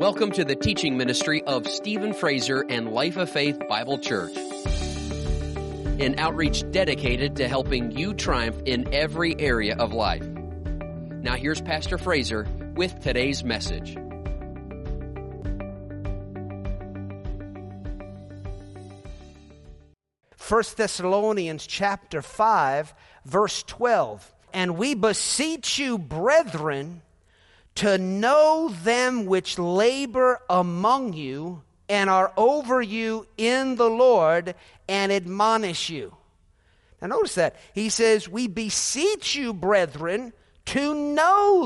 Welcome to the teaching ministry of Stephen Fraser and Life of Faith Bible Church, an outreach dedicated to helping you triumph in every area of life. Now here's Pastor Fraser with today's message. First Thessalonians chapter 5, verse 12. And we beseech you, brethren, to know them which labor among you and are over you in the Lord and admonish you. Now notice that. He says, we beseech you, brethren, to know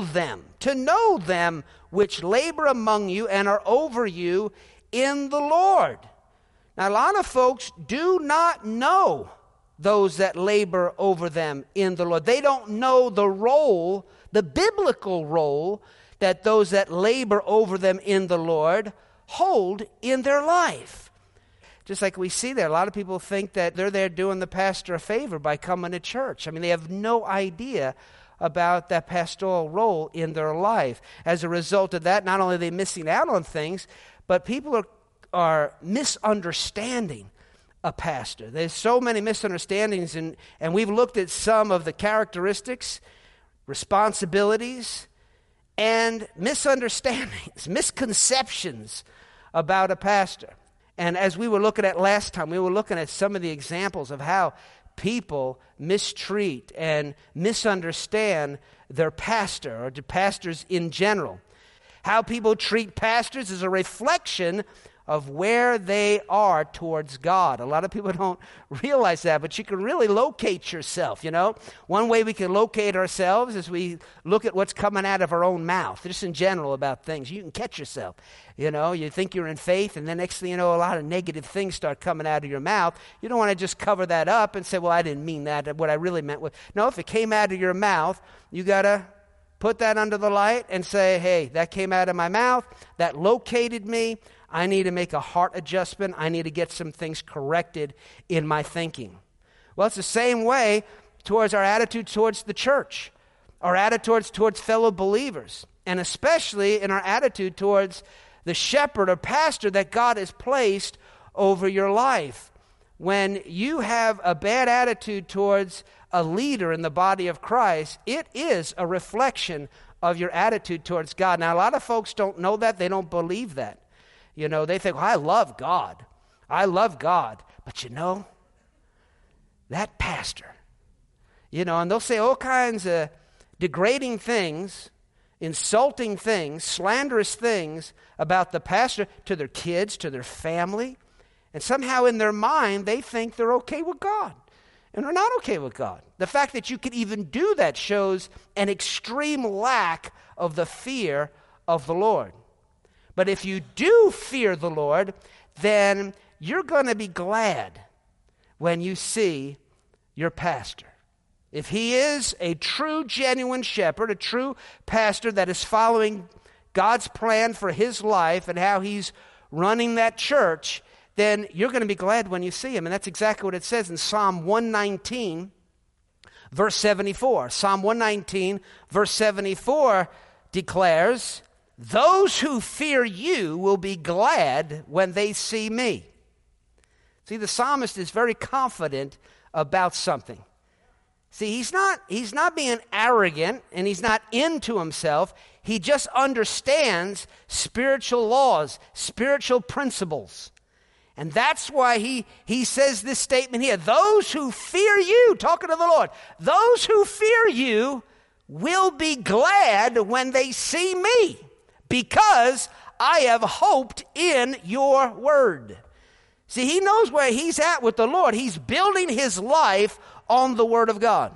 them which labor among you and are over you in the Lord. Now a lot of folks do not know those that labor over them in the Lord. They don't know the role, the biblical role, that those that labor over them in the Lord hold in their life. Just like we see there, a lot of people think that they're there doing the pastor a favor by coming to church. I mean, they have no idea about that pastoral role in their life. As a result of that, not only are they missing out on things, but people are misunderstanding a pastor. There's so many misunderstandings, and we've looked at some of the characteristics, responsibilities, and misunderstandings, misconceptions about a pastor. And as we were looking at last time, we were looking at some of the examples of how people mistreat and misunderstand their pastor or the pastors in general. How people treat pastors is a reflection of where they are towards God. A lot of people don't realize that, but you can really locate yourself, you know. One way we can locate ourselves is we look at what's coming out of our own mouth, just in general about things. You can catch yourself, you know. You think you're in faith, and the next thing you know, a lot of negative things start coming out of your mouth. You don't want to just cover that up and say, well, I didn't mean that. What I really meant was, no, if it came out of your mouth, you got to put that under the light and say, hey, that came out of my mouth, that located me. I need to make a heart adjustment. I need to get some things corrected in my thinking. Well, it's the same way towards our attitude towards the church, our attitude towards fellow believers, and especially in our attitude towards the shepherd or pastor that God has placed over your life. When you have a bad attitude towards a leader in the body of Christ, it is a reflection of your attitude towards God. Now, a lot of folks don't know that. They don't believe that. You know, they think, well, I love God. I love God. But you know, that pastor, you know, and they'll say all kinds of degrading things, insulting things, slanderous things about the pastor to their kids, to their family. And somehow in their mind, they think they're okay with God. And they're not okay with God. The fact that you could even do that shows an extreme lack of the fear of the Lord. But if you do fear the Lord, then you're going to be glad when you see your pastor. If he is a true, genuine shepherd, a true pastor that is following God's plan for his life and how he's running that church, then you're going to be glad when you see him. And that's exactly what it says in Psalm 119, verse 74. Psalm 119, verse 74 declares, those who fear you will be glad when they see me. See, the psalmist is very confident about something. See, he's not being arrogant and he's not into himself. He just understands spiritual laws, spiritual principles. And that's why he says this statement here. Those who fear you, talking to the Lord, those who fear you will be glad when they see me, because I have hoped in your word. See, he knows where he's at with the Lord. He's building his life on the word of God.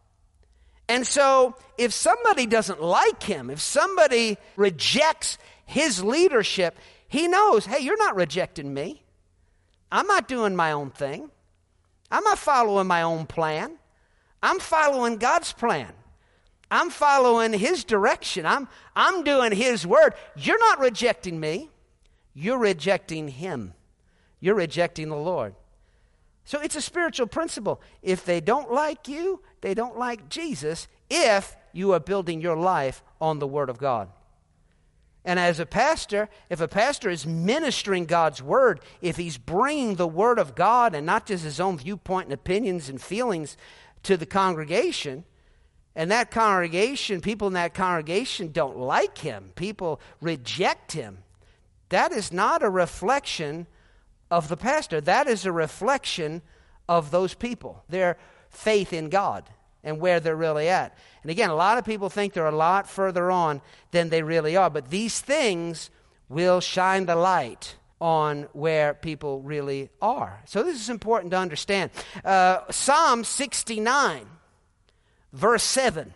And so if somebody doesn't like him, if somebody rejects his leadership, he knows, hey, you're not rejecting me. I'm not doing my own thing. I'm not following my own plan. I'm following God's plan. I'm following his direction. I'm doing his word. You're not rejecting me. You're rejecting him. You're rejecting the Lord. So it's a spiritual principle. If they don't like you, they don't like Jesus if you are building your life on the word of God. And as a pastor, if a pastor is ministering God's word, if he's bringing the word of God and not just his own viewpoint and opinions and feelings to the congregation, and that congregation, people in that congregation don't like him, people reject him, that is not a reflection of the pastor. That is a reflection of those people, their faith in God and where they're really at. And again, a lot of people think they're a lot further on than they really are. But these things will shine the light on where people really are. So this is important to understand. Psalm 69, verse 7.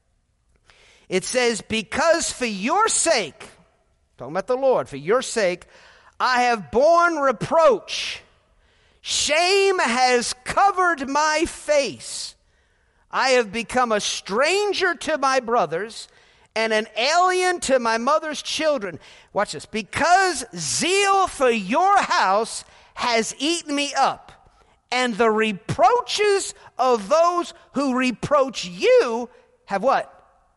It says, because for your sake, talking about the Lord, for your sake, I have borne reproach. Shame has covered my face. I have become a stranger to my brothers and an alien to my mother's children. Watch this. Because zeal for your house has eaten me up, and the reproaches of those who reproach you have what?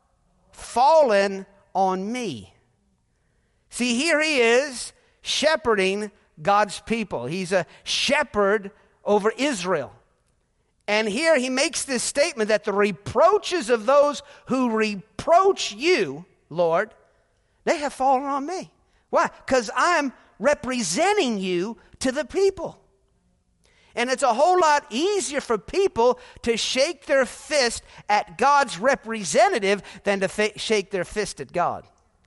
Fallen on me. See, here he is shepherding God's people. He's a shepherd over Israel. And here he makes this statement that the reproaches of those who reproach you, Lord, they have fallen on me. Why? Because I'm representing you to the people. And it's a whole lot easier for people to shake their fist at God's representative than to shake their fist at God.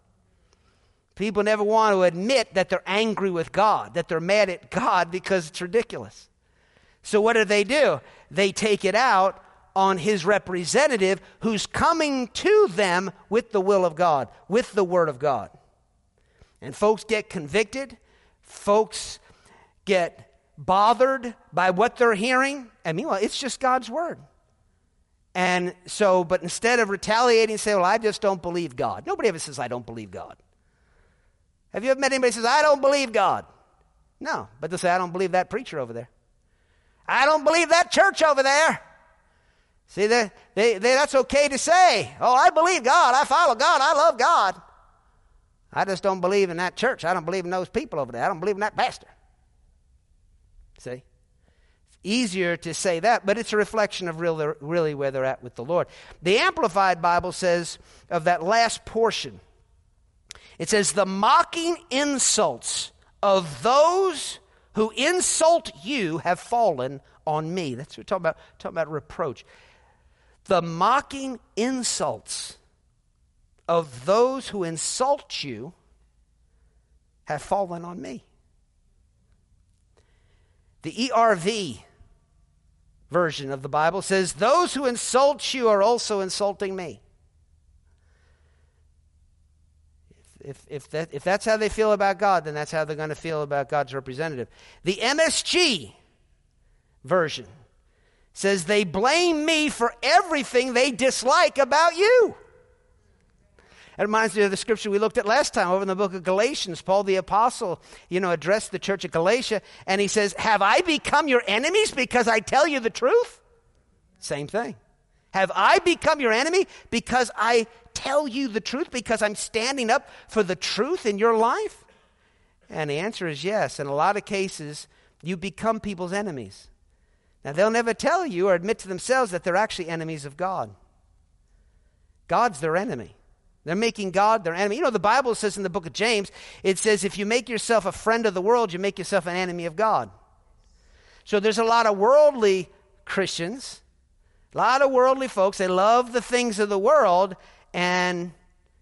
People never want to admit that they're angry with God, that they're mad at God, because it's ridiculous. So what do? They take it out on his representative who's coming to them with the will of God, with the word of God. And folks get convicted. Folks get bothered by what they're hearing. And meanwhile, it's just God's word. And so, but instead of retaliating and saying, well, I just don't believe God. Nobody ever says, I don't believe God. Have you ever met anybody who says, I don't believe God? No, but they'll say, I don't believe that preacher over there. I don't believe that church over there. See, that's okay to say. Oh, I believe God. I follow God. I love God. I just don't believe in that church. I don't believe in those people over there. I don't believe in that pastor. See? It's easier to say that, but it's a reflection of really where they're at with the Lord. The Amplified Bible says of that last portion, it says, the mocking insults of those who insult you have fallen on me. That's what we're talking about reproach. The mocking insults of those who insult you have fallen on me. The ERV version of the Bible says, those who insult you are also insulting me. If that's how they feel about God, then that's how they're going to feel about God's representative. The MSG version says they blame me for everything they dislike about you. It reminds me of the scripture we looked at last time over in the book of Galatians. Paul the apostle, addressed the church of Galatia, and he says, have I become your enemies because I tell you the truth? Same thing. Have I become your enemy because I tell you the truth, because I'm standing up for the truth in your life? And the answer is yes. In a lot of cases, you become people's enemies. Now, they'll never tell you or admit to themselves that they're actually enemies of God. God's their enemy. They're making God their enemy. The Bible says in the book of James, it says if you make yourself a friend of the world, you make yourself an enemy of God. So there's a lot of worldly Christians, a lot of worldly folks. They love the things of the world, and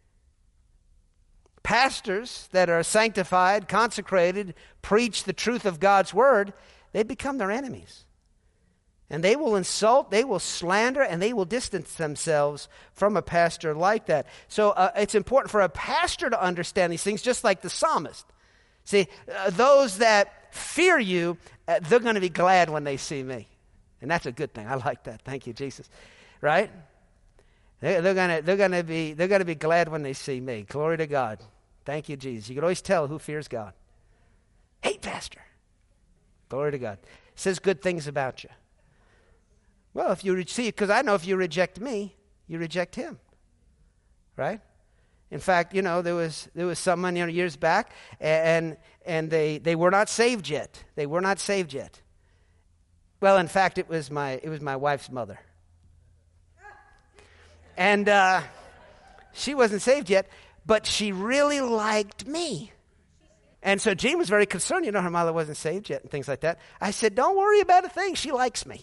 pastors that are sanctified, consecrated, preach the truth of God's word, they become their enemies. And they will insult, they will slander, and they will distance themselves from a pastor like that. So it's important for a pastor to understand these things, just like the psalmist. See, those that fear you, they're going to be glad when they see me. And that's a good thing. I like that. Thank you, Jesus. Right? They're going to be glad when they see me. Glory to God. Thank you, Jesus. You can always tell who fears God. Hey, pastor. Glory to God. Says good things about you. Well, if you see, because I know if you reject me, you reject him. Right? In fact, there was someone years back, and they were not saved yet. They were not saved yet. Well, in fact, it was my wife's mother, and she wasn't saved yet, but she really liked me. And so Jean was very concerned. Her mother wasn't saved yet and things like that. I said, don't worry about a thing. She likes me.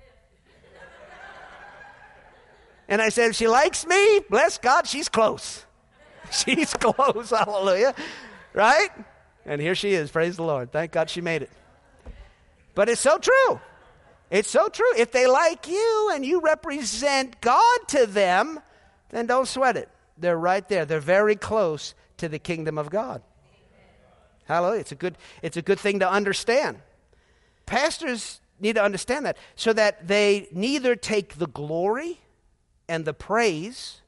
And I said, if she likes me, bless God, she's close. She's close, hallelujah. Right? And here she is, praise the Lord. Thank God she made it. But it's so true. It's so true. If they like you and you represent God to them, then don't sweat it. They're right there. They're very close to the kingdom of God. Hallelujah. It's a good thing to understand. Pastors need to understand that so that they neither take the glory and the praise,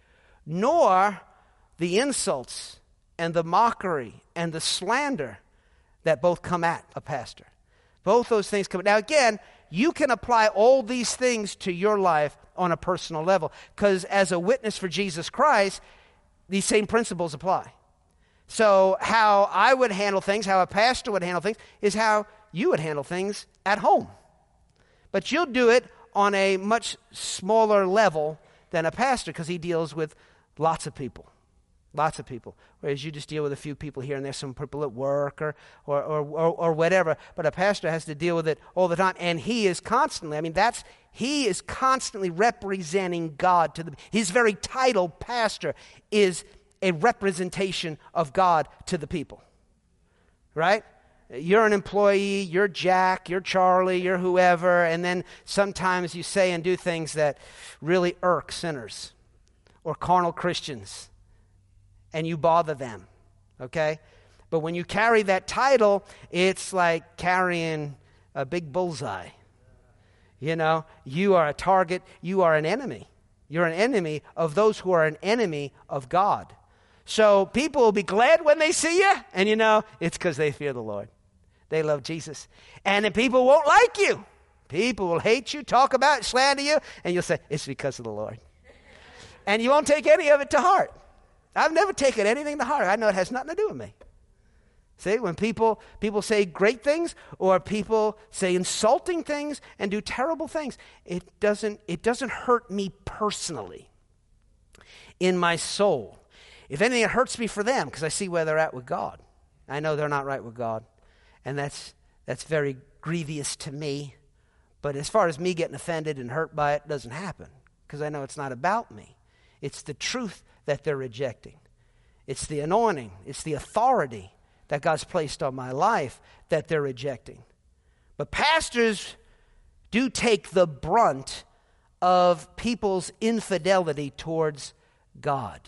nor the insults and the mockery and the slander that both come at a pastor. Both those things come. Now again, you can apply all these things to your life on a personal level, because as a witness for Jesus Christ, these same principles apply. So how I would handle things, how a pastor would handle things, is how you would handle things at home. But you'll do it on a much smaller level than a pastor, because he deals with lots of people. Lots of people. Whereas you just deal with a few people here and there, some people at work or whatever. But a pastor has to deal with it all the time. And he is constantly, he is constantly representing God to his very title, pastor, is a representation of God to the people. Right? You're an employee, you're Jack, you're Charlie, you're whoever, and then sometimes you say and do things that really irk sinners or carnal Christians, and you bother them, okay? But when you carry that title, it's like carrying a big bullseye. You are a target, you are an enemy. You're an enemy of those who are an enemy of God. So people will be glad when they see you, and it's because they fear the Lord. They love Jesus. And then people won't like you. People will hate you, talk about it, slander you, and you'll say, it's because of the Lord. And you won't take any of it to heart. I've never taken anything to heart. I know it has nothing to do with me. See, when people say great things, or people say insulting things and do terrible things, it doesn't hurt me personally in my soul. If anything, it hurts me for them, because I see where they're at with God. I know they're not right with God. And that's very grievous to me. But as far as me getting offended and hurt by it, doesn't happen, because I know it's not about me. It's the truth that they're rejecting. It's the anointing. It's the authority that God's placed on my life that they're rejecting. But pastors do take the brunt of people's infidelity towards God.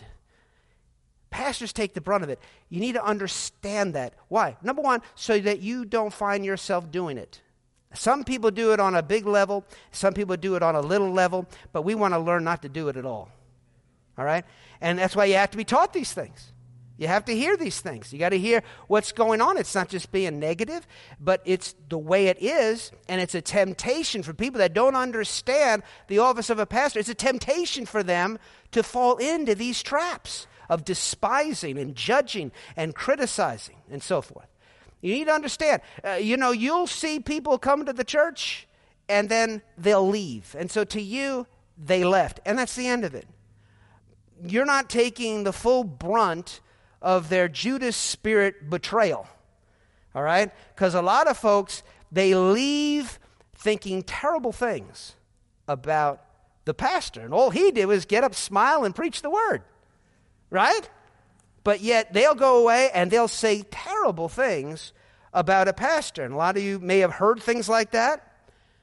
Pastors take the brunt of it. You need to understand that. Why? Number one, so that you don't find yourself doing it. Some people do it on a big level. Some people do it on a little level. But we want to learn not to do it at all. All right? And that's why you have to be taught these things. You have to hear these things. You got to hear what's going on. It's not just being negative, but it's the way it is. And it's a temptation for people that don't understand the office of a pastor. It's a temptation for them to fall into these traps of despising and judging and criticizing and so forth. You need to understand, you'll see people come to the church and then they'll leave. And so to you, they left. And that's the end of it. You're not taking the full brunt of their Judas spirit betrayal. All right? Because a lot of folks, they leave thinking terrible things about the pastor. And all he did was get up, smile, and preach the word. Right? But yet they'll go away and they'll say terrible things about a pastor. And a lot of you may have heard things like that.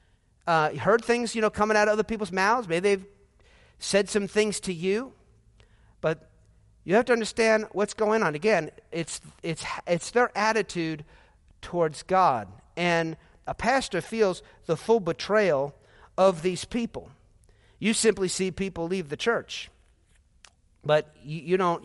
Heard things, coming out of other people's mouths. Maybe they've said some things to you. But you have to understand what's going on. Again, it's their attitude towards God. And a pastor feels the full betrayal of these people. You simply see people leave the church. But you don't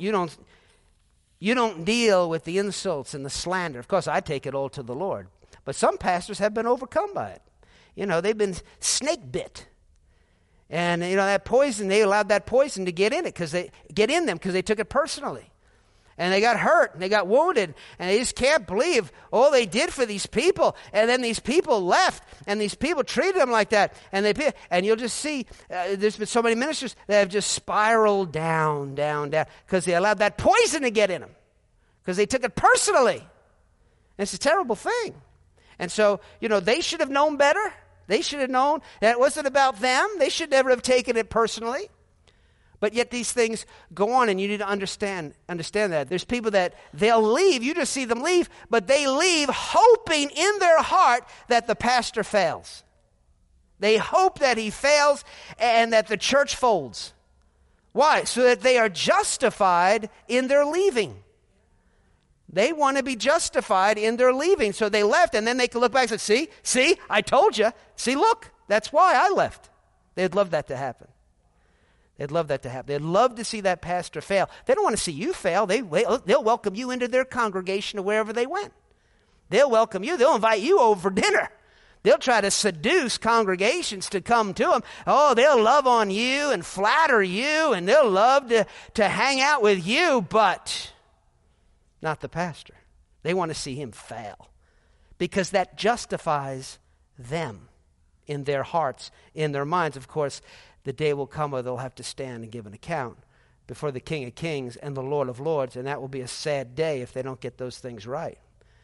deal with the insults and the slander. Of course, I take it all to the Lord. But some pastors have been overcome by it. They've been snake bit. And, that poison, they allowed that poison to get in because they took it personally. And they got hurt, and they got wounded, and they just can't believe all they did for these people. And then these people left, and these people treated them like that. And you'll just see, there's been so many ministers that have just spiraled down, because they allowed that poison to get in them, because they took it personally. And it's a terrible thing. And so, they should have known better. They should have known that it wasn't about them. They should never have taken it personally. But yet these things go on, and you need to understand that. There's people that they'll leave. You just see them leave, but they leave hoping in their heart that the pastor fails. They hope that he fails and that the church folds. Why? So that they are justified in their leaving. They want to be justified in their leaving. So they left, and then they can look back and say, see, I told you. See, look, that's why I left. They'd love that to happen. They'd love that to happen. They'd love to see that pastor fail. They don't want to see you fail. They'll welcome you into their congregation or wherever they went. They'll welcome you. They'll invite you over for dinner. They'll try to seduce congregations to come to them. Oh, they'll love on you and flatter you, and they'll love to hang out with you, but not the pastor. They want to see him fail because that justifies them in their hearts, in their minds. Of course, the day will come where they'll have to stand and give an account before the King of Kings and the Lord of Lords, and that will be a sad day if they don't get those things right.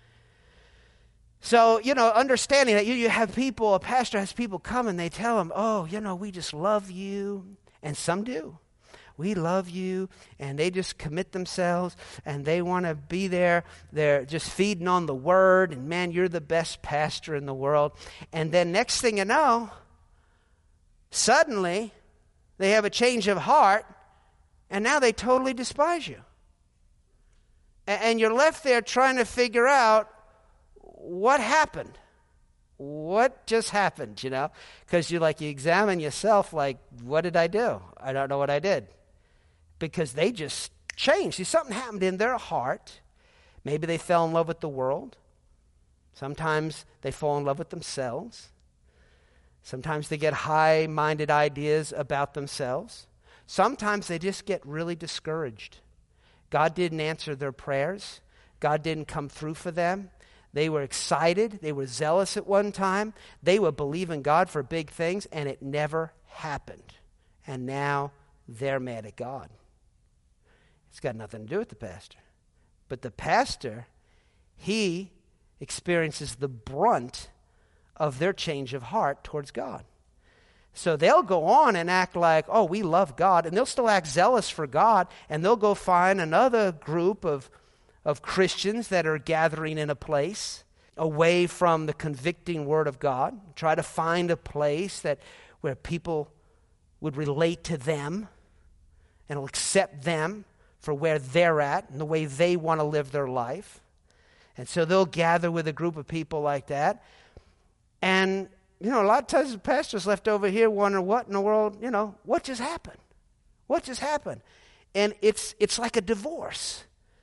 So, understanding that you have people, a pastor has people come and they tell him, oh, we just love you, and some do. We love you, and they just commit themselves, and they want to be there. They're just feeding on the word, and man, you're the best pastor in the world. And then next thing you know, suddenly, they have a change of heart, and now they totally despise you. And you're left there trying to figure out what happened. What just happened, Because you examine yourself what did I do? I don't know what I did. Because they just changed. See, something happened in their heart. Maybe they fell in love with the world. Sometimes they fall in love with themselves. Sometimes they get high-minded ideas about themselves. Sometimes they just get really discouraged. God didn't answer their prayers. God didn't come through for them. They were excited. They were zealous at one time. They were believing God for big things, and it never happened. And now they're mad at God. It's got nothing to do with the pastor. But the pastor, he experiences the brunt of their change of heart towards God. So they'll go on and act like, oh, we love God, and they'll still act zealous for God, and they'll go find another group of Christians that are gathering in a place away from the convicting word of God, try to find a place where people would relate to them and will accept them for where they're at and the way they want to live their life. And so they'll gather with a group of people like that. And, a lot of times the pastor's left over here wondering what in the world, what just happened? What just happened? And it's like a divorce.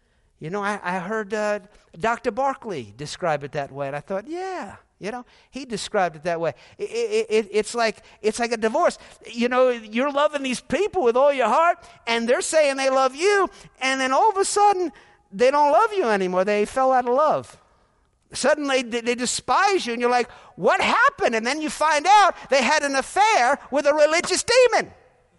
I heard Dr. Barkley describe it that way, and I thought, yeah, he described it that way. It's like a divorce. You're loving these people with all your heart, and they're saying they love you, and then all of a sudden, they don't love you anymore. They fell out of love. Suddenly, they despise you, and you're like, what happened? And then you find out they had an affair with a religious demon.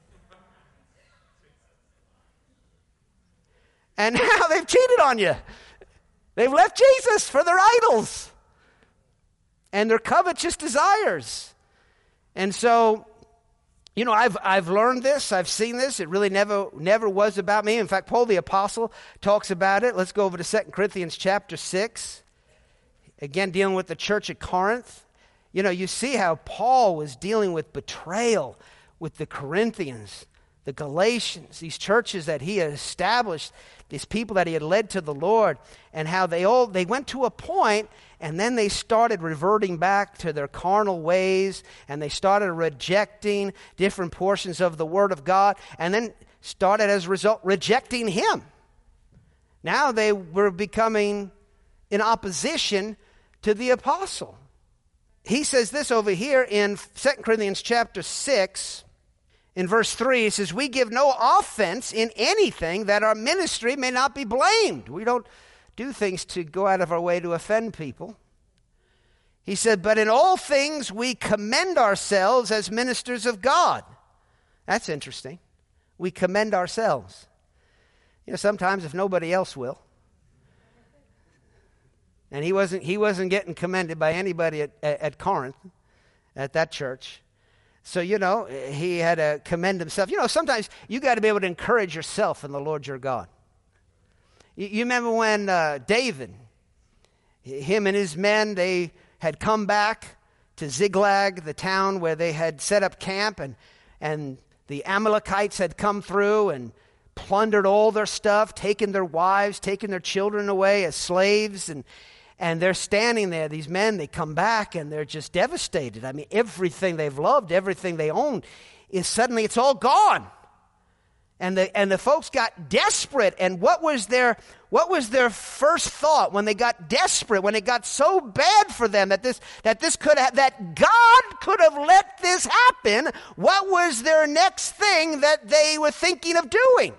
And now they've cheated on you. They've left Jesus for their idols and their covetous desires. And so, I've learned this. I've seen this. It really never was about me. In fact, Paul the Apostle talks about it. Let's go over to 2 Corinthians chapter 6. Again, dealing with the church at Corinth. You see how Paul was dealing with betrayal with the Corinthians, the Galatians, these churches that he had established, these people that he had led to the Lord, and how they went to a point, and then they started reverting back to their carnal ways, and they started rejecting different portions of the Word of God, and then started as a result rejecting him. Now they were becoming in opposition to the apostle. He says this over here in 2 Corinthians chapter 6, In verse 3, he says, we give no offense in anything that our ministry may not be blamed. We don't do things to go out of our way to offend people. He said, but in all things we commend ourselves as ministers of God. That's interesting. We commend ourselves. You know, sometimes if nobody else will. And he wasn't getting commended by anybody at Corinth, at that church. So, you know, he had to commend himself. You know, sometimes you got to be able to encourage yourself in the Lord your God. You remember when David, him and his men, they had come back to Ziklag, the town where they had set up camp, and the Amalekites had come through and plundered all their stuff, taken their wives, taken their children away as slaves, and they're standing there, these men, they come back and they're just devastated. I mean, everything they've loved, everything they own, is suddenly it's all gone. And the folks got desperate. And what was their first thought when they got desperate, when it got so bad for them that God could have let this happen? What was their next thing that they were thinking of doing?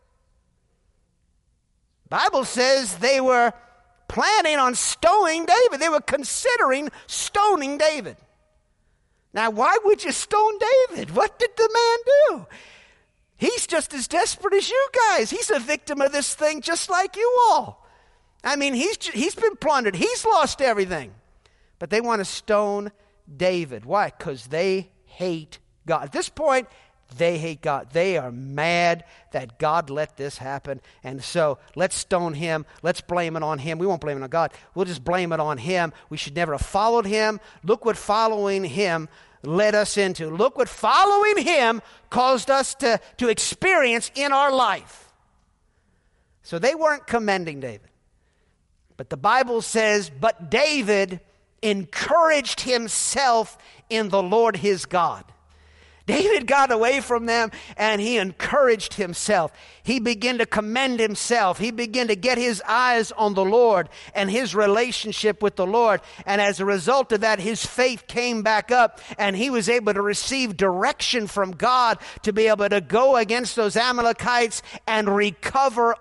The Bible says they were planning on stoning David. They were considering stoning David. Now, why would you stone David? What did the man do? He's just as desperate as you guys. He's a victim of this thing just like you all. I mean, he's been plundered. He's lost everything. But they want to stone David. Why? Because they hate God. At this point, they hate God. They are mad that God let this happen. And so let's stone him. Let's blame it on him. We won't blame it on God. We'll just blame it on him. We should never have followed him. Look what following him led us into. Look what following him caused us to experience in our life. So they weren't commending David. But the Bible says, but David encouraged himself in the Lord his God. David got away from them and he encouraged himself. He began to commend himself. He began to get his eyes on the Lord and his relationship with the Lord. And as a result of that, his faith came back up and he was able to receive direction from God to be able to go against those Amalekites and recover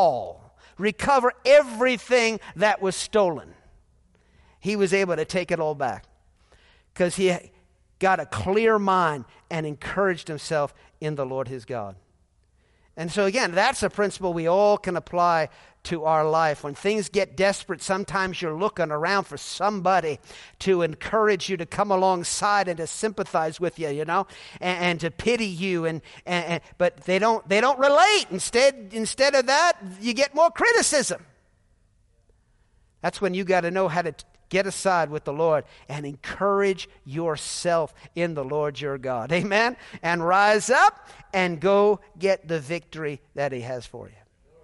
everything that was stolen. He was able to take it all back because he got a clear mind and encouraged himself in the Lord his God. And so again, that's a principle we all can apply to our life. When things get desperate, sometimes you're looking around for somebody to encourage you, to come alongside and to sympathize with you, you know, and to pity you. But they don't relate. Instead of that, you get more criticism. That's when you got to know how to get aside with the Lord and encourage yourself in the Lord your God. Amen? And rise up and go get the victory that he has for you.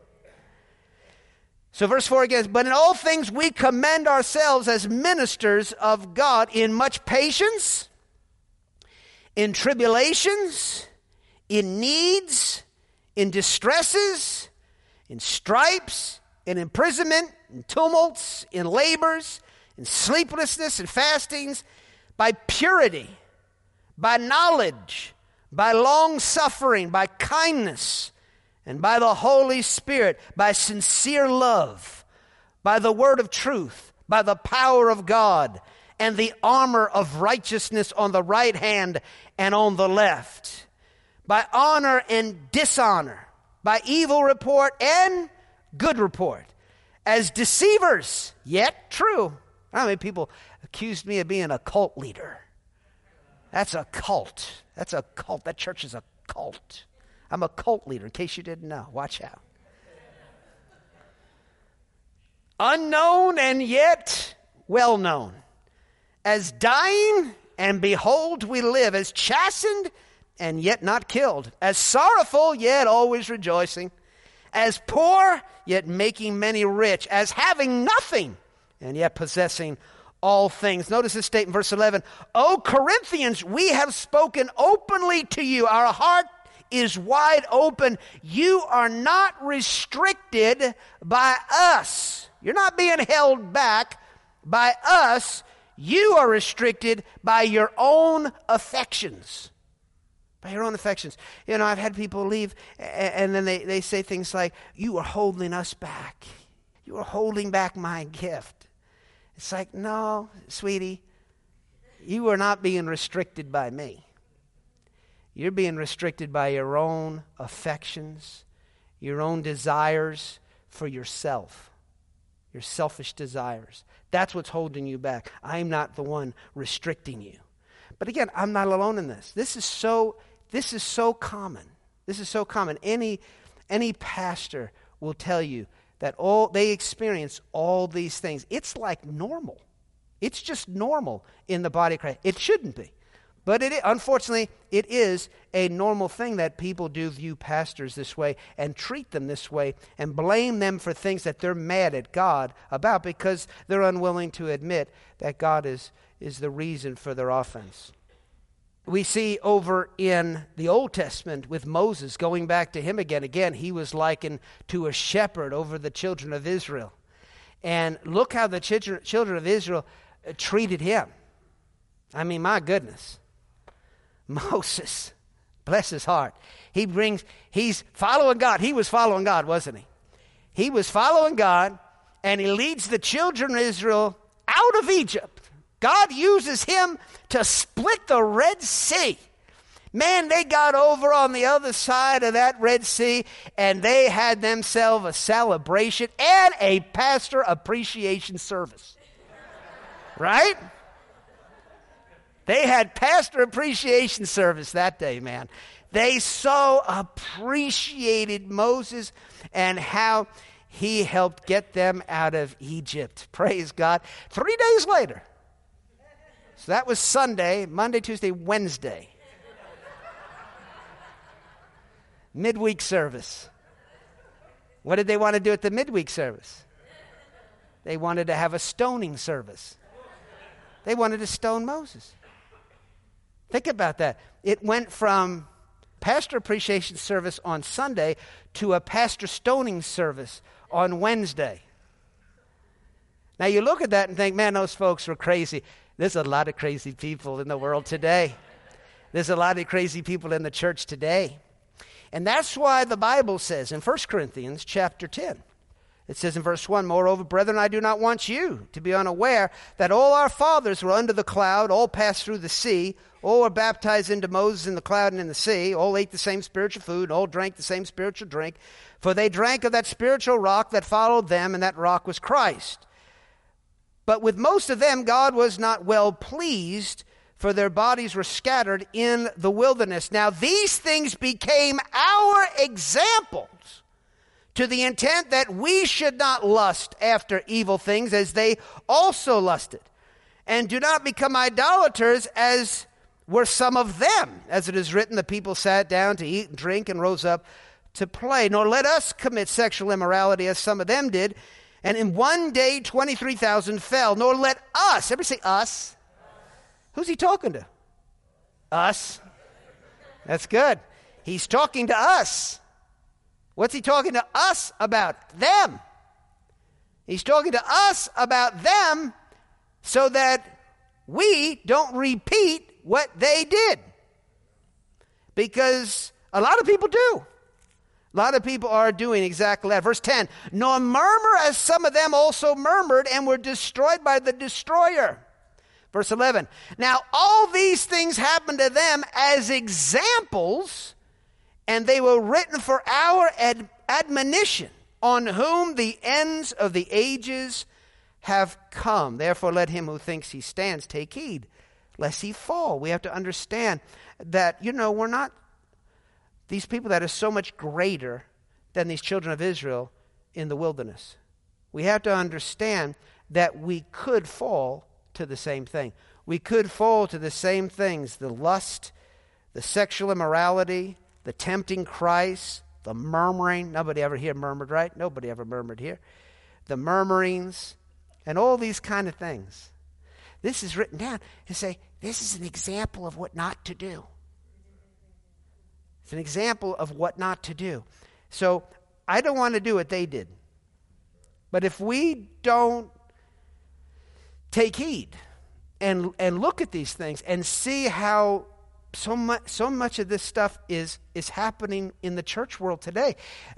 So verse 4 again, but in all things we commend ourselves as ministers of God in much patience, in tribulations, in needs, in distresses, in stripes, in imprisonment, in tumults, in labors, in sleeplessness and fastings, by purity, by knowledge, by long suffering, by kindness, and by the Holy Spirit, by sincere love, by the word of truth, by the power of God, and the armor of righteousness on the right hand and on the left, by honor and dishonor, by evil report and good report, as deceivers, yet true. How many people accused me of being a cult leader? That's a cult. That's a cult. That church is a cult. I'm a cult leader, in case you didn't know. Watch out. Unknown and yet well known. As dying, and behold, we live. As chastened, and yet not killed. As sorrowful, yet always rejoicing. As poor, yet making many rich. As having nothing, and yet possessing all things. Notice this statement, verse 11. O Corinthians, we have spoken openly to you. Our heart is wide open. You are not restricted by us. You're not being held back by us. You are restricted by your own affections. By your own affections. You know, I've had people leave and then they say things like, you are holding us back. You are holding back my gift. It's like, no, sweetie, you are not being restricted by me. You're being restricted by your own affections, your own desires for yourself, your selfish desires. That's what's holding you back. I'm not the one restricting you. But again, I'm not alone in this. This is so common. This is so common. Any pastor will tell you that they experience all these things. It's like normal. It's just normal in the body of Christ. It shouldn't be. But unfortunately, it is a normal thing that people do view pastors this way and treat them this way and blame them for things that they're mad at God about because they're unwilling to admit that God is the reason for their offense. We see over in the Old Testament with Moses, going back to him again, he was likened to a shepherd over the children of Israel. And look how the children of Israel treated him. I mean, my goodness. Moses, bless his heart. He's following God. He was following God, wasn't he? He was following God, and he leads the children of Israel out of Egypt. God uses him to split the Red Sea. Man, they got over on the other side of that Red Sea, and they had themselves a celebration and a pastor appreciation service. Right? They had pastor appreciation service that day, man. They so appreciated Moses and how he helped get them out of Egypt. Praise God. 3 days later. So that was Sunday, Monday, Tuesday, Wednesday. Midweek service. What did they want to do at the midweek service? They wanted to have a stoning service. They wanted to stone Moses. Think about that. It went from pastor appreciation service on Sunday to a pastor stoning service on Wednesday. Now you look at that and think, man, those folks were crazy. There's a lot of crazy people in the world today. There's a lot of crazy people in the church today. And that's why the Bible says in 1 Corinthians chapter 10, it says in verse 1, moreover, brethren, I do not want you to be unaware that all our fathers were under the cloud, all passed through the sea, all were baptized into Moses in the cloud and in the sea, all ate the same spiritual food, all drank the same spiritual drink, for they drank of that spiritual rock that followed them, and that rock was Christ. But with most of them God was not well pleased, for their bodies were scattered in the wilderness. Now these things became our examples, to the intent that we should not lust after evil things as they also lusted. And do not become idolaters as were some of them. As it is written, the people sat down to eat and drink and rose up to play. Nor let us commit sexual immorality as some of them did. And in one day 23,000 fell. Nor let us, everybody say us. Who's he talking to? Us. That's good. He's talking to us. What's he talking to us about? Them. He's talking to us about them so that we don't repeat what they did. Because a lot of people do. A lot of people are doing exactly that. Verse 10, nor murmur as some of them also murmured and were destroyed by the destroyer. Verse 11, now all these things happened to them as examples, and they were written for our admonition, on whom the ends of the ages have come. Therefore let him who thinks he stands take heed, lest he fall. We have to understand that, we're not these people that are so much greater than these children of Israel in the wilderness. We have to understand that we could fall to the same thing. We could fall to the same things, the lust, the sexual immorality, the tempting Christ, the murmuring. Nobody ever here murmured, right? Nobody ever murmured here. The murmurings and all these kind of things. This is written down to say, this is an example of what not to do. It's an example of what not to do. So I don't want to do what they did. But if we don't take heed and look at these things and see how so much of this stuff is happening in the church world today.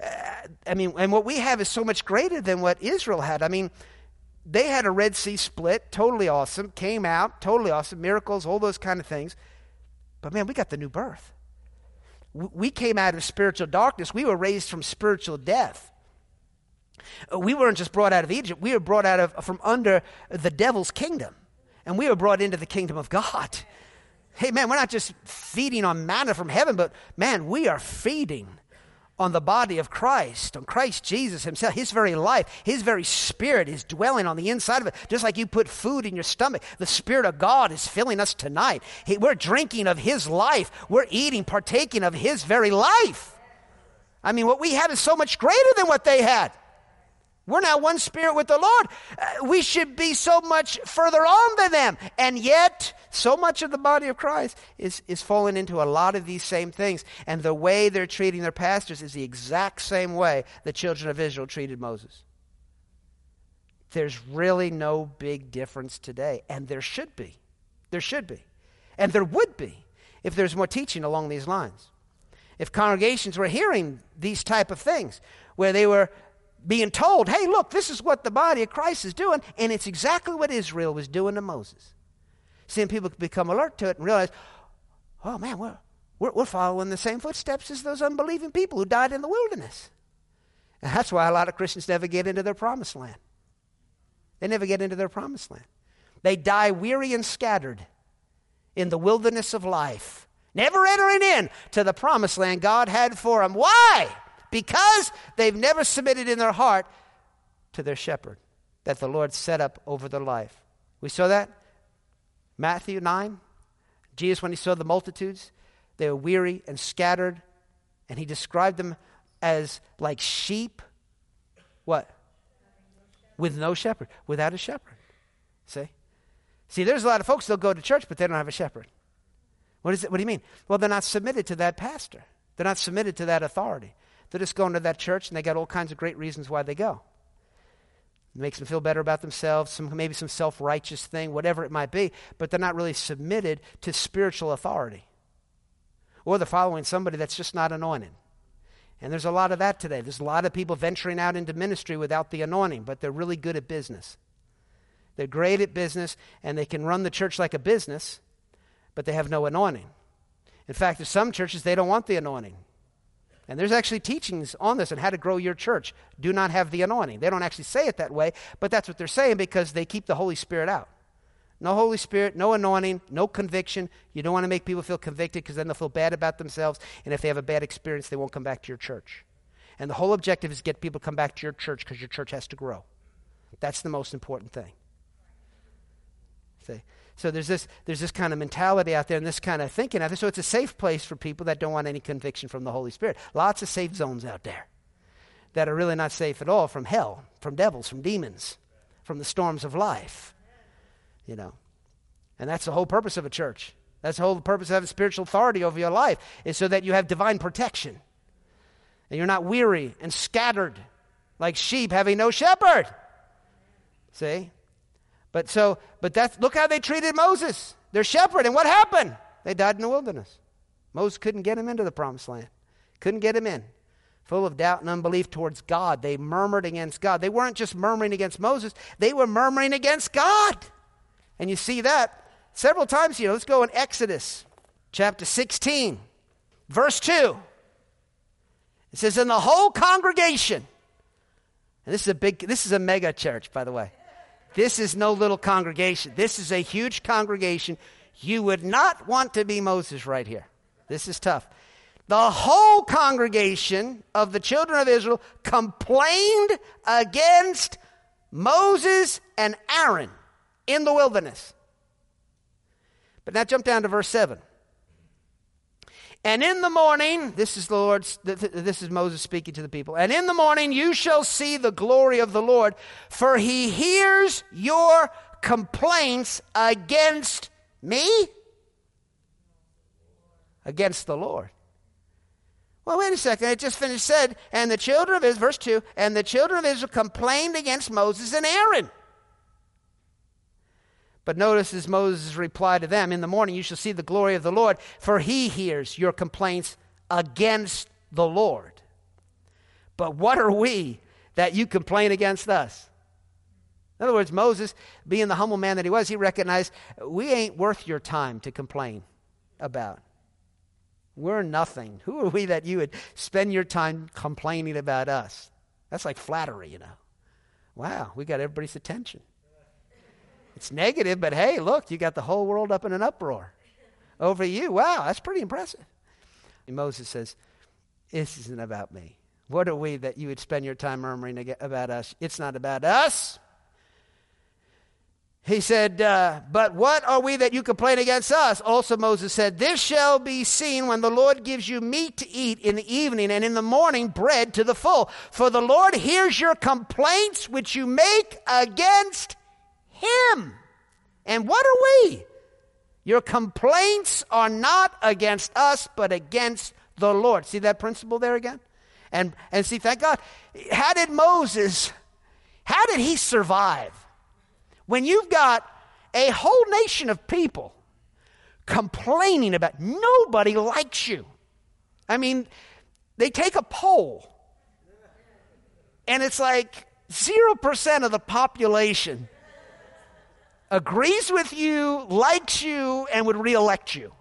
And what we have is so much greater than what Israel had. I mean, they had a Red Sea split, totally awesome, came out, totally awesome, miracles, all those kind of things. But man, we got the new birth. We came out of spiritual darkness. We were raised from spiritual death. We weren't just brought out of Egypt. We were brought out from under the devil's kingdom. And we were brought into the kingdom of God. Hey, man, we're not just feeding on manna from heaven, but, man, we are feeding on the body of Christ, on Christ Jesus himself. His very life, his very spirit is dwelling on the inside of it. Just like you put food in your stomach, the Spirit of God is filling us tonight. We're drinking of his life. We're eating, partaking of his very life. I mean, what we have is so much greater than what they had. We're now one spirit with the Lord. We should be so much further on than them. And yet, so much of the body of Christ is falling into a lot of these same things. And the way they're treating their pastors is the exact same way the children of Israel treated Moses. There's really no big difference today. And there should be. There should be. And there would be if there's more teaching along these lines. If congregations were hearing these type of things, where they were being told, hey, look, this is what the body of Christ is doing, and it's exactly what Israel was doing to Moses. Seeing people become alert to it and realize, oh man, we're following the same footsteps as those unbelieving people who died in the wilderness. And that's why a lot of Christians never get into their promised land. They never get into their promised land. They die weary and scattered in the wilderness of life, never entering in to the promised land God had for them. Why? Because they've never submitted in their heart to their shepherd that the Lord set up over their life. We saw that? Matthew 9. Jesus, when he saw the multitudes, they were weary and scattered, and he described them as like sheep. What? With no shepherd. Without a shepherd. See, there's a lot of folks, they'll go to church, but they don't have a shepherd. What is it? What do you mean? Well, they're not submitted to that pastor. They're not submitted to that authority. They're just going to that church, and they got all kinds of great reasons why they go. It makes them feel better about themselves, maybe some self-righteous thing, whatever it might be, but they're not really submitted to spiritual authority. Or they're following somebody that's just not anointed. And there's a lot of that today. There's a lot of people venturing out into ministry without the anointing, but they're really good at business. They're great at business, and they can run the church like a business, but they have no anointing. In fact, there's some churches, they don't want the anointing. And there's actually teachings on this on how to grow your church. Do not have the anointing. They don't actually say it that way, but that's what they're saying because they keep the Holy Spirit out. No Holy Spirit, no anointing, no conviction. You don't want to make people feel convicted because then they'll feel bad about themselves. And if they have a bad experience, they won't come back to your church. And the whole objective is to get people to come back to your church because your church has to grow. That's the most important thing. See? So there's this kind of mentality out there and this kind of thinking out there. So it's a safe place for people that don't want any conviction from the Holy Spirit. Lots of safe zones out there that are really not safe at all from hell, from devils, from demons, from the storms of life. You know. And that's the whole purpose of a church. That's the whole purpose of having spiritual authority over your life, is so that you have divine protection. And you're not weary and scattered like sheep having no shepherd. See? But look how they treated Moses, their shepherd, and what happened? They died in the wilderness. Moses couldn't get him into the promised land. Couldn't get him in. Full of doubt and unbelief towards God. They murmured against God. They weren't just murmuring against Moses, they were murmuring against God. And you see that several times here. Let's go in Exodus chapter 16, verse 2. It says, in the whole congregation, and this is a mega church, by the way. This is no little congregation. This is a huge congregation. You would not want to be Moses right here. This is tough. The whole congregation of the children of Israel complained against Moses and Aaron in the wilderness. But now jump down to verse 7. And in the morning, this is Moses speaking to the people. And in the morning you shall see the glory of the Lord, for he hears your complaints against me? Against the Lord. Well, wait a second. It just finished said, and the children of Israel, verse 2, and the children of Israel complained against Moses and Aaron. But notice as Moses replied to them, in the morning you shall see the glory of the Lord, for he hears your complaints against the Lord. But what are we that you complain against us? In other words, Moses, being the humble man that he was, he recognized we ain't worth your time to complain about. We're nothing. Who are we that you would spend your time complaining about us? That's like flattery, you know. Wow, we got everybody's attention. It's negative, but hey, look, you got the whole world up in an uproar over you. Wow, that's pretty impressive. And Moses says, this isn't about me. What are we that you would spend your time murmuring about us? It's not about us. He said, but what are we that you complain against us? Also Moses said, this shall be seen when the Lord gives you meat to eat in the evening, and in the morning bread to the full. For the Lord hears your complaints which you make against him. And what are we? Your complaints are not against us, but against the Lord. See that principle there again? And see, thank God. How did he survive? When you've got a whole nation of people complaining about nobody likes you. I mean, they take a poll, and it's like 0% of the population agrees with you, likes you, and would reelect you.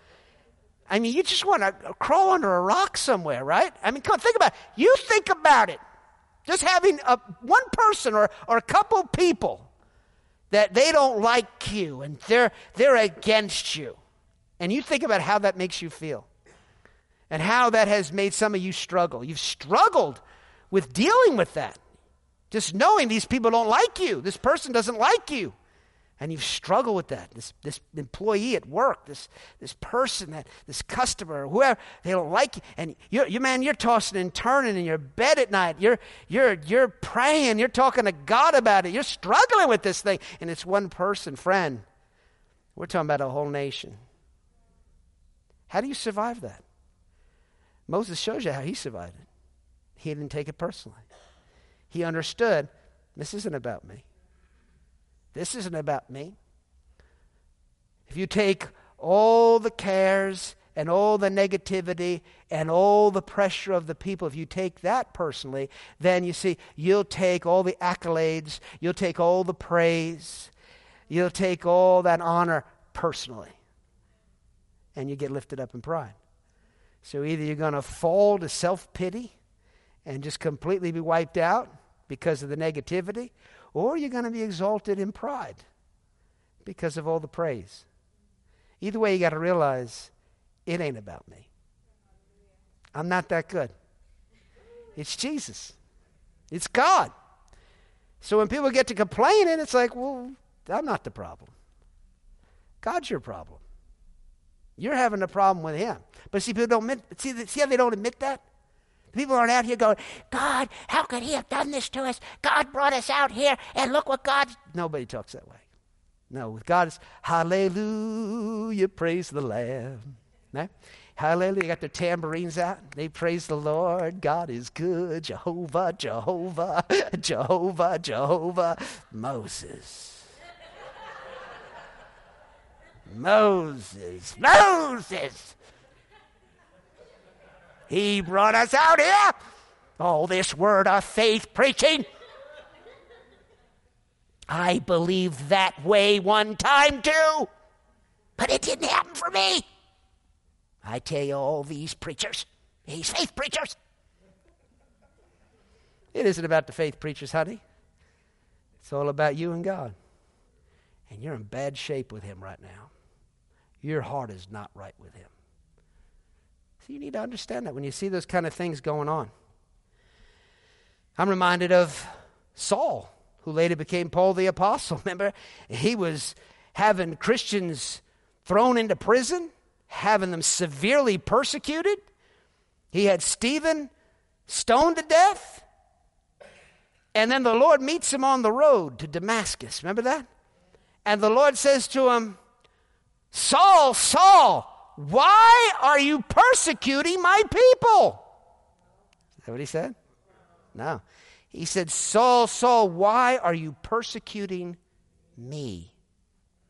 I mean, you just want to crawl under a rock somewhere, right? I mean, come on, think about it. You think about it. Just having one person or a couple people that they don't like you and they're against you. And you think about how that makes you feel and how that has made some of you struggle. You've struggled with dealing with that. Just knowing these people don't like you. This person doesn't like you. And you've struggled with that. This employee at work, this person, this customer, or whoever, they don't like you. And you're tossing and turning in your bed at night. You're praying. You're talking to God about it. You're struggling with this thing. And it's one person, friend. We're talking about a whole nation. How do you survive that? Moses shows you how he survived it. He didn't take it personally. He understood, this isn't about me. This isn't about me. If you take all the cares and all the negativity and all the pressure of the people, if you take that personally, then you see, you'll take all the accolades, you'll take all the praise, you'll take all that honor personally. And you get lifted up in pride. So either you're going to fall to self-pity and just completely be wiped out because of the negativity, or you're going to be exalted in pride because of all the praise. Either way, you got to realize it ain't about me. I'm not that good. It's Jesus. It's God. So when people get to complaining, it's like, well, I'm not the problem. God's your problem. You're having a problem with him. But see, people don't see how they don't admit that? People aren't out here going, God, how could he have done this to us? God brought us out here, and look what God... Nobody talks that way. No, with God, it's hallelujah, praise the Lamb. Right? Hallelujah, they got their tambourines out. They praise the Lord. God is good. Jehovah, Jehovah, Jehovah, Jehovah. Moses. Moses. He brought us out here. All this word of faith preaching. I believed that way one time too, but it didn't happen for me. I tell you, all these preachers, these faith preachers. It isn't about the faith preachers, honey. It's all about you and God. And you're in bad shape with him right now. Your heart is not right with him. So you need to understand that when you see those kind of things going on. I'm reminded of Saul, who later became Paul the Apostle. Remember, he was having Christians thrown into prison, having them severely persecuted. He had Stephen stoned to death. And then the Lord meets him on the road to Damascus. Remember that? And the Lord says to him, Saul, Saul, why are you persecuting my people? Is that what he said? No. He said, Saul, Saul, why are you persecuting me?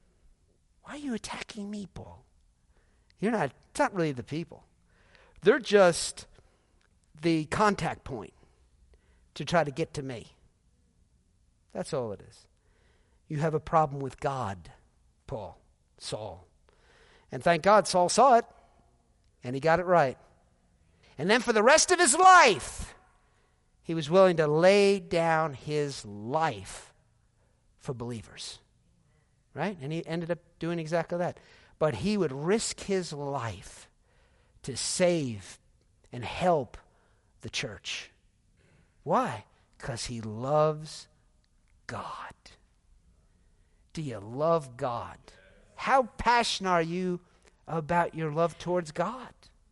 Why are you attacking me, Paul? It's not really the people. They're just the contact point to try to get to me. That's all it is. You have a problem with God, Saul. And thank God Saul saw it, and he got it right. And then for the rest of his life, he was willing to lay down his life for believers. Right? And he ended up doing exactly that. But he would risk his life to save and help the church. Why? Because he loves God. Do you love God? How passionate are you about your love towards God?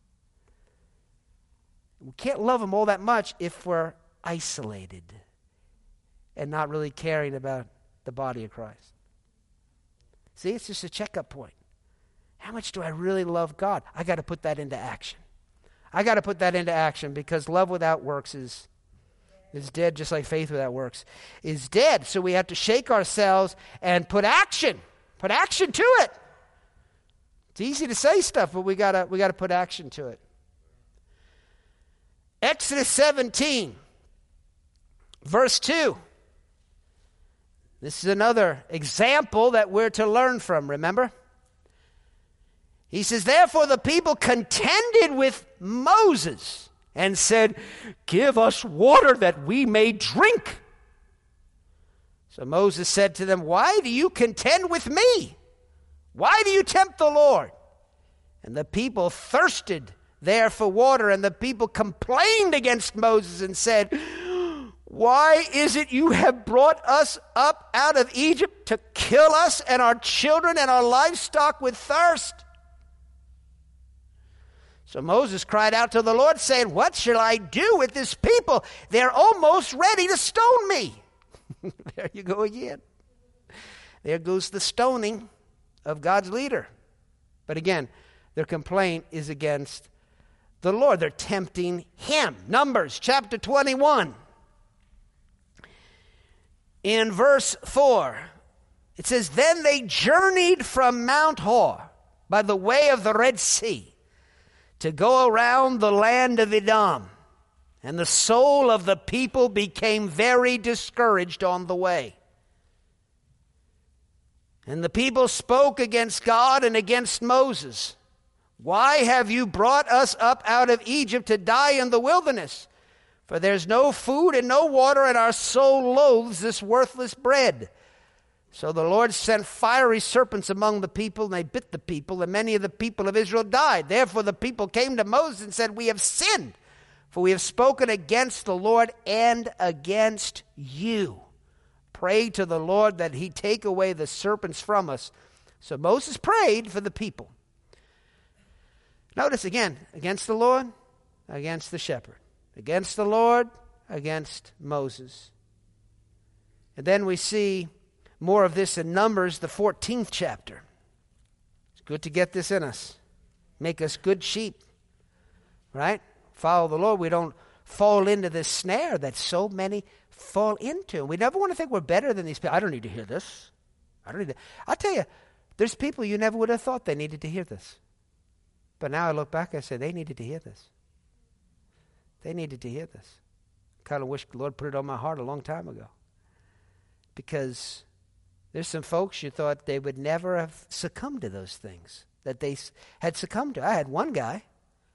We can't love him all that much if we're isolated and not really caring about the body of Christ. See, it's just a checkup point. How much do I really love God? I got to put that into action. Because love without works is dead, just like faith without works is dead. So we have to shake ourselves and put action to it. It's easy to say stuff, but we gotta put action to it. Exodus 17, verse 2. This is another example that we're to learn from, remember? He says, therefore the people contended with Moses and said, give us water that we may drink. So Moses said to them, why do you contend with me? Why do you tempt the Lord? And the people thirsted there for water, and the people complained against Moses and said, why is it you have brought us up out of Egypt to kill us and our children and our livestock with thirst? So Moses cried out to the Lord, saying, what shall I do with this people? They're almost ready to stone me. There you go again. There goes the stoning of God's leader. But again, their complaint is against the Lord. They're tempting him. Numbers chapter 21. In verse 4, it says, then they journeyed from Mount Hor by the way of the Red Sea to go around the land of Edom. And the soul of the people became very discouraged on the way. And the people spoke against God and against Moses. Why have you brought us up out of Egypt to die in the wilderness? For there's no food and no water, and our soul loathes this worthless bread. So the Lord sent fiery serpents among the people, and they bit the people, and many of the people of Israel died. Therefore the people came to Moses and said, we have sinned, for we have spoken against the Lord and against you. Pray to the Lord that he take away the serpents from us. So Moses prayed for the people. Notice again, against the Lord, against the shepherd. Against the Lord, against Moses. And then we see more of this in Numbers, the 14th chapter. It's good to get this in us. Make us good sheep, right? Follow the Lord. We don't fall into this snare that so many fall into. We never want to think we're better than these people. I don't need to hear this. I'll tell you, there's people you never would have thought they needed to hear this. But now I look back, I say, they needed to hear this. They needed to hear this. Kind of wish the Lord put it on my heart a long time ago. Because there's some folks you thought they would never have succumbed to those things that they had succumbed to. I had one guy,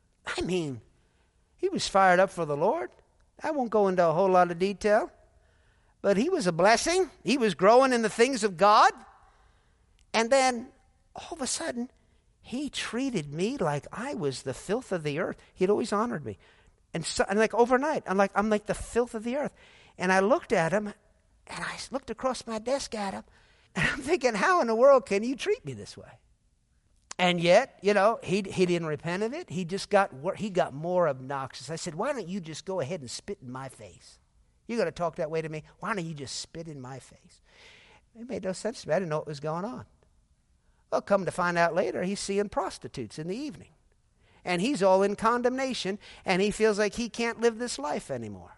he was fired up for the Lord. I won't go into a whole lot of detail. But he was a blessing. He was growing in the things of God. And then all of a sudden, he treated me like I was the filth of the earth. He'd always honored me. And like overnight, I'm like the filth of the earth. And I looked at him, and I looked across my desk at him, and I'm thinking, how in the world can you treat me this way? And yet, he didn't repent of it. He got more obnoxious. I said, why don't you just go ahead and spit in my face? You're going to talk that way to me? Why don't you just spit in my face? It made no sense to me. I didn't know what was going on. Well, come to find out later, he's seeing prostitutes in the evening. And he's all in condemnation, and he feels like he can't live this life anymore.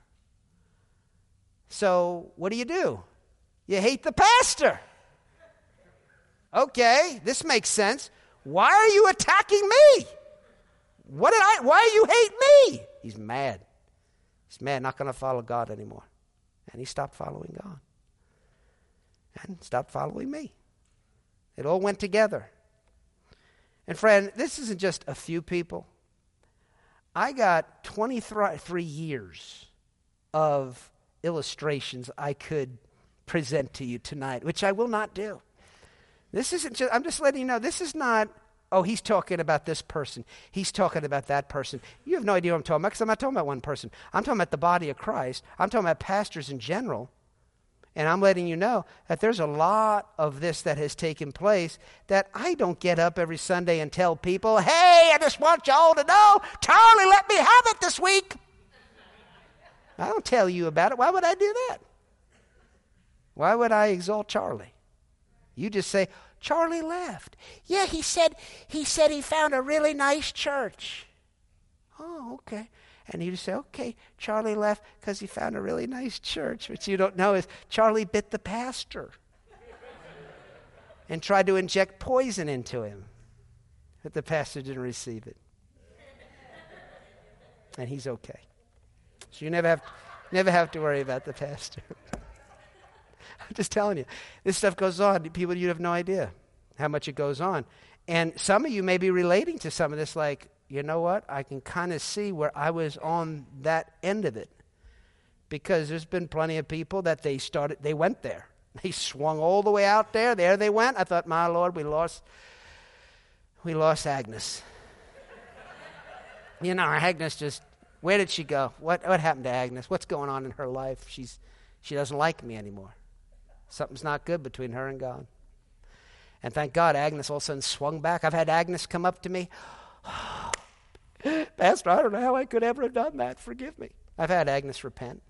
So what do? You hate the pastor. Okay, this makes sense. Why are you attacking me? Why you hate me? He's mad. He's mad, not going to follow God anymore. And he stopped following God. And stopped following me. It all went together. And friend, this isn't just a few people. I got 23 years of illustrations I could present to you tonight, which I will not do. This isn't just, I'm just letting you know, this is not, oh, he's talking about this person. He's talking about that person. You have no idea what I'm talking about, because I'm not talking about one person. I'm talking about the body of Christ. I'm talking about pastors in general. And I'm letting you know that there's a lot of this that has taken place that I don't get up every Sunday and tell people, hey, I just want you all to know, Charlie let me have it this week. I don't tell you about it. Why would I do that? Why would I exalt Charlie? You just say, Charlie left. Yeah, he said he found a really nice church. Oh, okay. And you just say, okay, Charlie left because he found a really nice church. What you don't know is Charlie bit the pastor and tried to inject poison into him. But the pastor didn't receive it. And he's okay. So you never have to worry about the pastor. I'm just telling you, this stuff goes on. People, you have no idea how much it goes on. And some of you may be relating to some of this like, you know what? I can kind of see where I was on that end of it. Because there's been plenty of people that they went there. They swung all the way out there. There they went. I thought, my Lord, we lost Agnes. You know, Agnes just, where did she go? What happened to Agnes? What's going on in her life? She doesn't like me anymore. Something's not good between her and God. And thank God, Agnes all of a sudden swung back. I've had Agnes come up to me. Pastor, I don't know how I could ever have done that. Forgive me. I've had Agnes repent.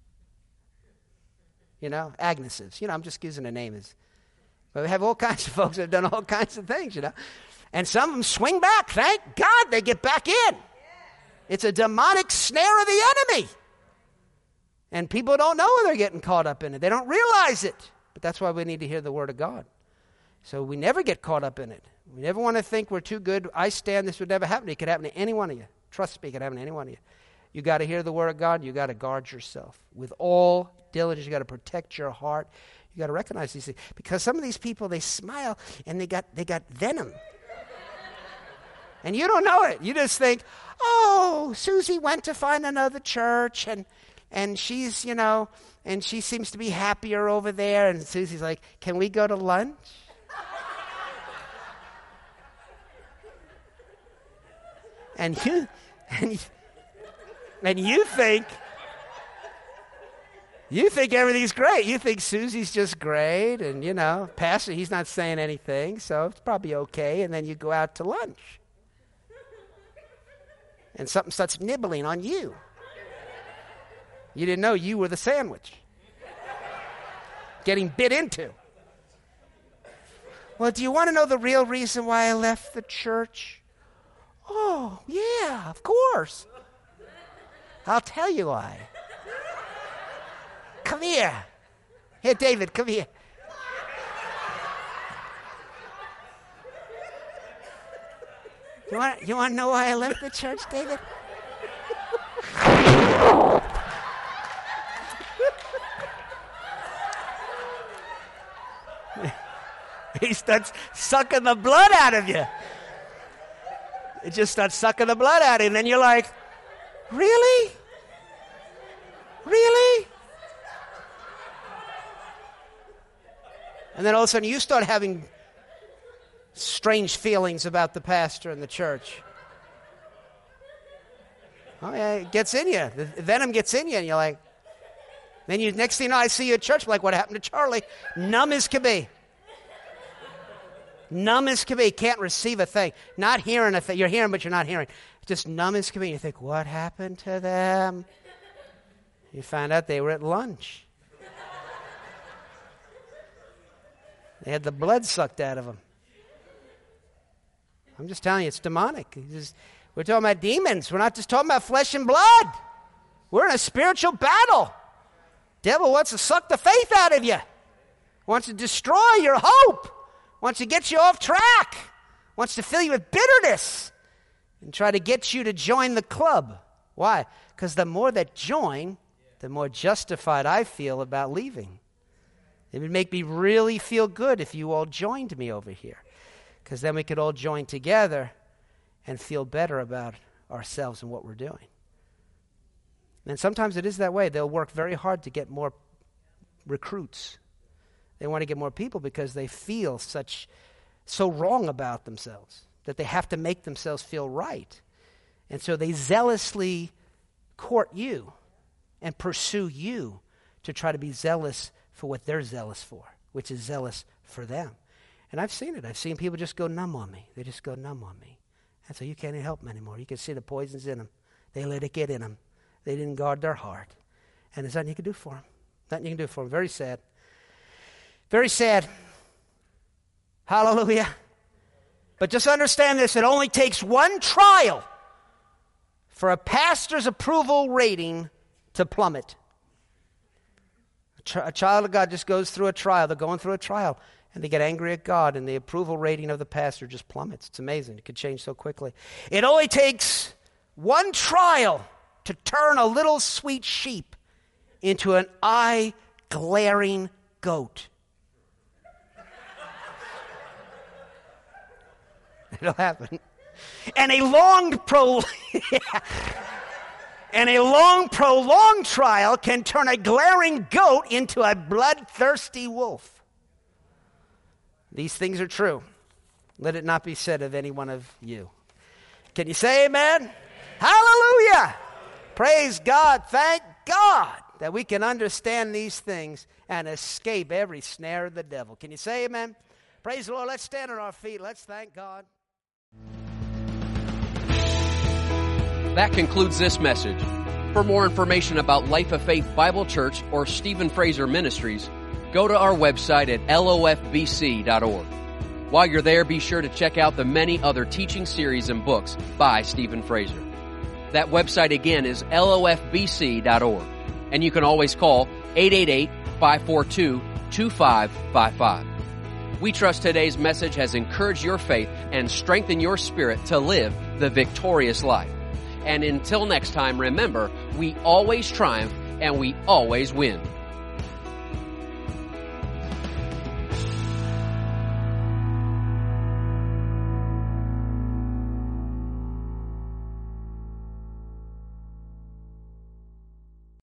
You know, Agneses. You know, I'm just using the names. But we have all kinds of folks that have done all kinds of things, you know. And some of them swing back. Thank God they get back in. It's a demonic snare of the enemy. And people don't know when they're getting caught up in it. They don't realize it. But that's why we need to hear the word of God. So we never get caught up in it. We never want to think we're too good. I stand, this would never happen. It could happen to any one of you. Trust me, it could happen to any one of you. You got to hear the word of God. You got to guard yourself. With all diligence, you got to protect your heart. You got to recognize these things. Because some of these people, they smile and they got venom. And you don't know it. You just think, oh, Susie went to find another church and she's, you know, and she seems to be happier over there. And Susie's like, can we go to lunch? And you think everything's great. You think Susie's just great, and you know, Pastor, he's not saying anything, so it's probably okay. And then you go out to lunch, and something starts nibbling on you. You didn't know you were the sandwich getting bit into. Well, do you want to know the real reason why I left the church? Oh, yeah, of course. I'll tell you why. Come here. Here, David, come here. You want to know why I left the church, David? He starts sucking the blood out of you. It just starts sucking the blood out of you. And then you're like, really? Really? And then all of a sudden you start having strange feelings about the pastor and the church. Oh yeah, it gets in you. The venom gets in you and you're like, then next thing you know, I see you at church, I'm like, what happened to Charlie? Numb as can be. Numb as can be. Can't receive a thing. Not hearing a thing. You're hearing, but you're not hearing. Just numb as can be. You think, what happened to them? You find out they were at lunch. They had the blood sucked out of them. I'm just telling you, it's demonic. We're talking about demons. We're not just talking about flesh and blood. We're in a spiritual battle. Devil wants to suck the faith out of you. Wants to destroy your hope. wants to get you off track, wants to fill you with bitterness and try to get you to join the club. Why? Because the more that join, the more justified I feel about leaving. It would make me really feel good if you all joined me over here, because then we could all join together and feel better about ourselves and what we're doing. And sometimes it is that way. They'll work very hard to get more recruits. They want to get more people because they feel so wrong about themselves that they have to make themselves feel right. And so they zealously court you and pursue you to try to be zealous for what they're zealous for, which is zealous for them. And I've seen it. I've seen people just go numb on me. They just go numb on me. And so you can't even help them anymore. You can see the poison's in them. They let it get in them. They didn't guard their heart. And there's nothing you can do for them. Nothing you can do for them. Very sad. Very sad. Hallelujah. But just understand this. It only takes one trial for a pastor's approval rating to plummet. A child of God just goes through a trial. They're going through a trial. And they get angry at God, and the approval rating of the pastor just plummets. It's amazing. It could change so quickly. It only takes one trial to turn a little sweet sheep into an eye-glaring goat. It'll happen. And a long, prolonged trial can turn a glaring goat into a bloodthirsty wolf. These things are true. Let it not be said of any one of you. Can you say amen? Amen. Hallelujah. Praise God. Thank God that we can understand these things and escape every snare of the devil. Can you say amen? Praise the Lord. Let's stand on our feet. Let's thank God. That concludes this message. For more information about Life of Faith Bible Church or Stephen Fraser Ministries, go to our website at lofbc.org. While you're there, be sure to check out the many other teaching series and books by Stephen Fraser. That website again is lofbc.org. And you can always call 888-542-2555. We trust today's message has encouraged your faith and strengthened your spirit to live the victorious life. And until next time, remember, we always triumph and we always win.